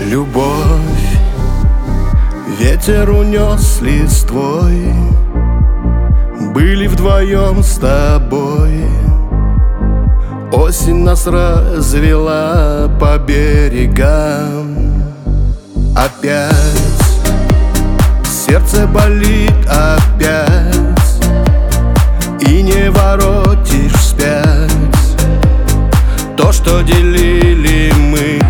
Любовь ветер унес листвой, были вдвоем с тобой. Осень нас развела по берегам. Опять сердце болит, опять, и не воротишь вспять то, что делили мы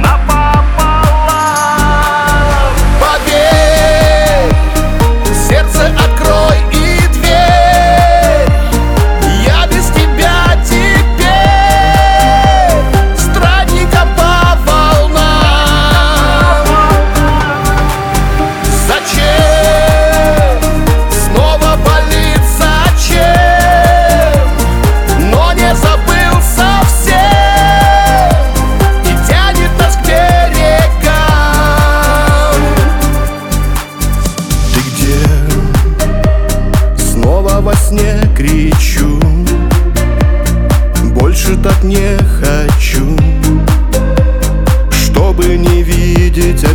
напополам. Поверь, сердце открой и дверь, я без тебя теперь странником по волнам. Зачем снова болит, зачем, но не забыл совсем. Во сне кричу, больше так не хочу, чтобы не видеть